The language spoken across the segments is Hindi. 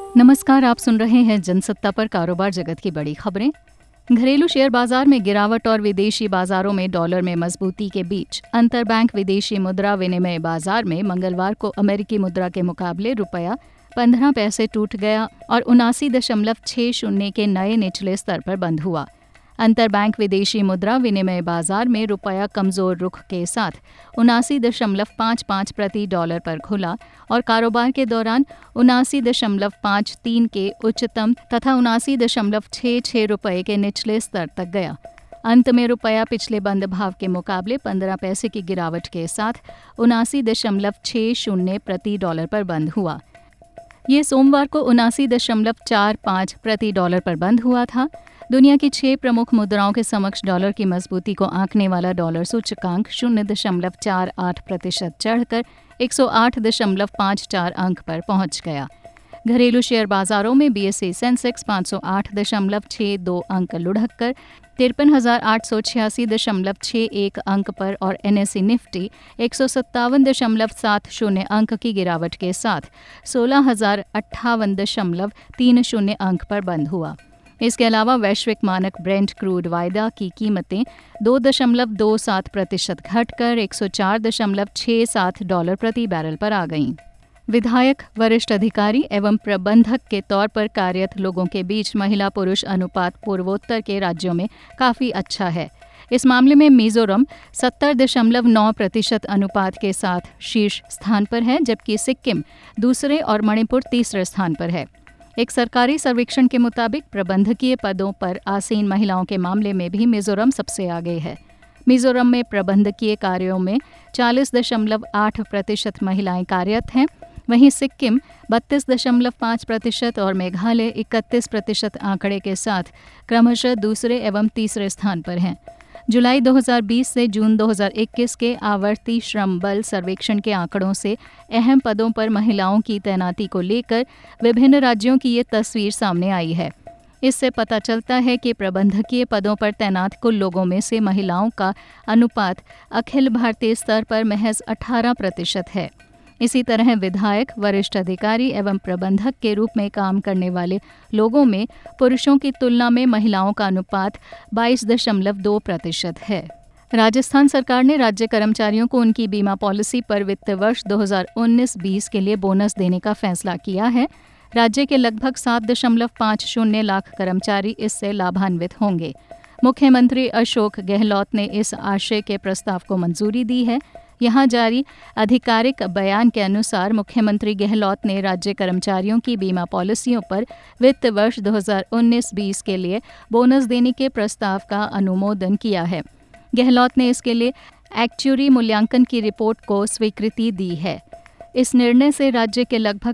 नमस्कार, आप सुन रहे हैं जनसत्ता पर कारोबार जगत की बड़ी खबरें। घरेलू शेयर बाजार में गिरावट और विदेशी बाजारों में डॉलर में मजबूती के बीच अंतरबैंक विदेशी मुद्रा विनिमय बाजार में मंगलवार को अमेरिकी मुद्रा के मुकाबले रुपया 15 पैसे टूट गया और 79.60 के नए निचले स्तर पर बंद हुआ। अंतरबैंक विदेशी मुद्रा विनिमय बाजार में रुपया कमजोर रुख के साथ 79.55 प्रति डॉलर पर खुला और कारोबार के दौरान 79.53 के उच्चतम तथा 79.66 रुपये के निचले स्तर तक गया। अंत में रुपया पिछले बंद भाव के मुकाबले 15 पैसे की गिरावट के साथ 79.60 प्रति डॉलर पर बंद हुआ। ये सोमवार को 79.45 प्रति डॉलर पर बंद हुआ था। दुनिया की 6 प्रमुख मुद्राओं के समक्ष डॉलर की मजबूती को आंकने वाला डॉलर सूचकांक 0.48% चढ़कर 108.54 अंक पर पहुंच गया। घरेलू शेयर बाजारों में बीएसई सेंसेक्स 508.62 अंक लुढ़ककर 53,886.61 अंक पर और एनएसई निफ्टी 157.70 अंक की गिरावट के साथ 16,058.30 अंक पर बंद हुआ। इसके अलावा वैश्विक मानक ब्रेंट क्रूड वायदा की कीमतें 2.27% घटकर 104.67 डॉलर प्रति बैरल पर आ गईं। विधायक, वरिष्ठ अधिकारी एवं प्रबंधक के तौर पर कार्यरत लोगों के बीच महिला पुरुष अनुपात पूर्वोत्तर के राज्यों में काफ़ी अच्छा है। इस मामले में मिजोरम 70.9% अनुपात के साथ शीर्ष स्थान पर है, जबकि सिक्किम दूसरे और मणिपुर तीसरे स्थान पर है। एक सरकारी सर्वेक्षण के मुताबिक प्रबंधकीय पदों पर आसीन महिलाओं के मामले में भी मिजोरम सबसे आगे है। मिजोरम में प्रबंधकीय कार्यों में 40.8% महिलाएं कार्यरत हैं, वहीं सिक्किम 32.5% और मेघालय 31% आंकड़े के साथ क्रमशः दूसरे एवं तीसरे स्थान पर हैं। जुलाई 2020 से जून 2021 के आवर्ती श्रम बल सर्वेक्षण के आंकड़ों से अहम पदों पर महिलाओं की तैनाती को लेकर विभिन्न राज्यों की ये तस्वीर सामने आई है। इससे पता चलता है कि प्रबंधकीय पदों पर तैनात कुल लोगों में से महिलाओं का अनुपात अखिल भारतीय स्तर पर महज 18% है। इसी तरह विधायक, वरिष्ठ अधिकारी एवं प्रबंधक के रूप में काम करने वाले लोगों में पुरुषों की तुलना में महिलाओं का अनुपात 22.2% है। राजस्थान सरकार ने राज्य कर्मचारियों को उनकी बीमा पॉलिसी पर वित्त वर्ष 2019-20 के लिए बोनस देने का फैसला किया है। राज्य के लगभग 7.50 लाख कर्मचारी इससे लाभान्वित होंगे। मुख्यमंत्री अशोक गहलोत ने इस आशय के प्रस्ताव को मंजूरी दी है। यहाँ जारी आधिकारिक बयान के अनुसार मुख्यमंत्री गहलोत ने राज्य कर्मचारियों की बीमा पॉलिसियों पर वित्त वर्ष 2019-20 के लिए बोनस देने के प्रस्ताव का अनुमोदन किया है। गहलोत ने इसके लिए एक्चुअरी मूल्यांकन की रिपोर्ट को स्वीकृति दी है। इस निर्णय से राज्य के लगभग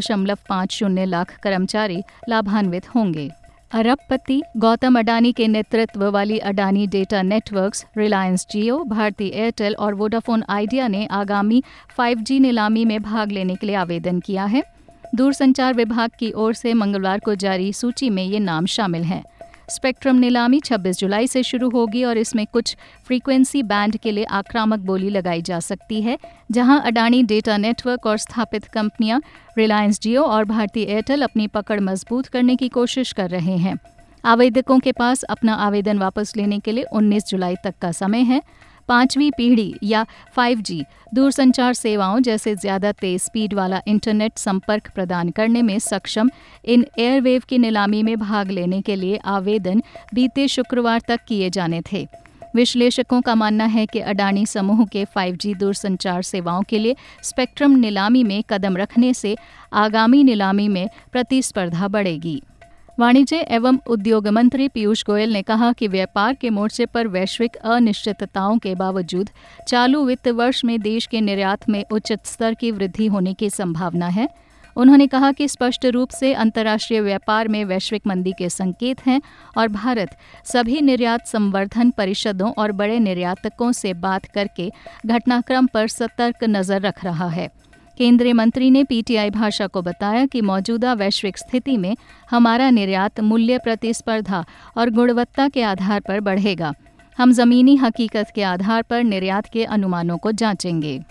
7.50 लाख कर्मचारी लाभान्वित होंगे। अरबपति गौतम अडानी के नेतृत्व वाली अडानी डेटा नेटवर्क्स, रिलायंस जियो, भारती एयरटेल और वोडाफोन आइडिया ने आगामी 5G नीलामी में भाग लेने के लिए आवेदन किया है। दूरसंचार विभाग की ओर से मंगलवार को जारी सूची में ये नाम शामिल हैं। स्पेक्ट्रम नीलामी 26 जुलाई से शुरू होगी और इसमें कुछ फ्रीक्वेंसी बैंड के लिए आक्रामक बोली लगाई जा सकती है, जहां अडानी डेटा नेटवर्क और स्थापित कंपनियां रिलायंस जियो और भारती एयरटेल अपनी पकड़ मजबूत करने की कोशिश कर रहे हैं। आवेदकों के पास अपना आवेदन वापस लेने के लिए 19 जुलाई तक का समय है। 5वीं पीढ़ी या 5G दूरसंचार सेवाओं जैसे ज़्यादा तेज स्पीड वाला इंटरनेट संपर्क प्रदान करने में सक्षम इन एयरवेव की नीलामी में भाग लेने के लिए आवेदन बीते शुक्रवार तक किए जाने थे। विश्लेषकों का मानना है कि अडानी समूह के 5G दूरसंचार सेवाओं के लिए स्पेक्ट्रम नीलामी में कदम रखने से आगामी नीलामी में प्रतिस्पर्धा बढ़ेगी। वाणिज्य एवं उद्योग मंत्री पीयूष गोयल ने कहा कि व्यापार के मोर्चे पर वैश्विक अनिश्चितताओं के बावजूद चालू वित्त वर्ष में देश के निर्यात में उचित स्तर की वृद्धि होने की संभावना है। उन्होंने कहा कि स्पष्ट रूप से अंतर्राष्ट्रीय व्यापार में वैश्विक मंदी के संकेत हैं और भारत सभी निर्यात संवर्धन परिषदों और बड़े निर्यातकों से बात करके घटनाक्रम पर सतर्क नजर रख रहा है। केंद्रीय मंत्री ने पीटीआई भाषा को बताया कि मौजूदा वैश्विक स्थिति में हमारा निर्यात मूल्य प्रतिस्पर्धा और गुणवत्ता के आधार पर बढ़ेगा। हम जमीनी हकीकत के आधार पर निर्यात के अनुमानों को जांचेंगे।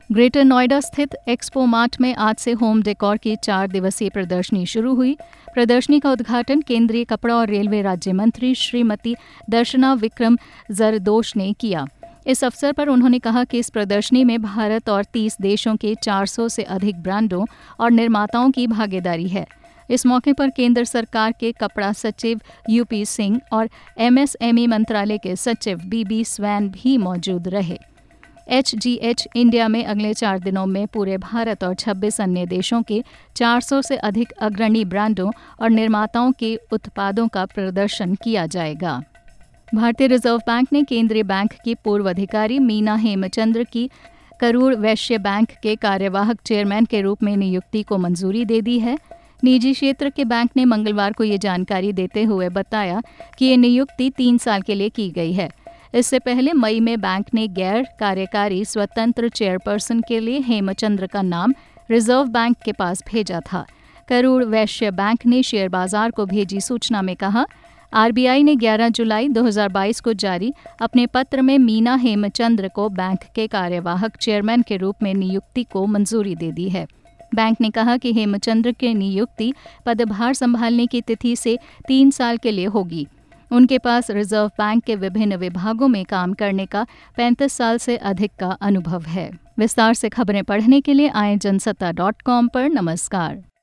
ग्रेटर नोएडा स्थित एक्सपो मार्ट में आज से होम डेकोर की 4 दिवसीय प्रदर्शनी शुरू हुई। प्रदर्शनी का उद्घाटन केंद्रीय कपड़ा और रेलवे राज्य मंत्री श्रीमती दर्शना विक्रम जरदोश ने किया। इस अवसर पर उन्होंने कहा कि इस प्रदर्शनी में भारत और 30 देशों के 400 से अधिक ब्रांडों और निर्माताओं की भागीदारी है। इस मौके पर केंद्र सरकार के कपड़ा सचिव यूपी सिंह और एमएसएमई मंत्रालय के सचिव बीबी स्वैन भी मौजूद रहे। HGH इंडिया में अगले 4 दिनों में पूरे भारत और 26 अन्य देशों के 400 से अधिक अग्रणी ब्रांडों और निर्माताओं के उत्पादों का प्रदर्शन किया जाएगा। भारतीय रिजर्व बैंक ने केंद्रीय बैंक की पूर्व अधिकारी मीना हेमचंद्र की करूर वैश्य बैंक के कार्यवाहक चेयरमैन के रूप में नियुक्ति को मंजूरी दे दी है। निजी क्षेत्र के बैंक ने मंगलवार को ये जानकारी देते हुए बताया कि ये नियुक्ति 3 साल के लिए की गई है। इससे पहले मई में बैंक ने गैर कार्यकारी स्वतंत्र चेयरपर्सन के लिए हेमचंद्र का नाम रिजर्व बैंक के पास भेजा था। करूर वैश्य बैंक ने शेयर बाजार को भेजी सूचना में कहा, आरबीआई ने 11 जुलाई 2022 को जारी अपने पत्र में मीना हेमचंद्र को बैंक के कार्यवाहक चेयरमैन के रूप में नियुक्ति को मंजूरी दे दी है। बैंक ने कहा कि हेमचंद्र की नियुक्ति पदभार संभालने की तिथि से 3 साल के लिए होगी। उनके पास रिजर्व बैंक के विभिन्न विभागों में काम करने का 35 साल से अधिक का अनुभव है। विस्तार से खबरें पढ़ने के लिए आएं जनसत्ता.com पर। नमस्कार।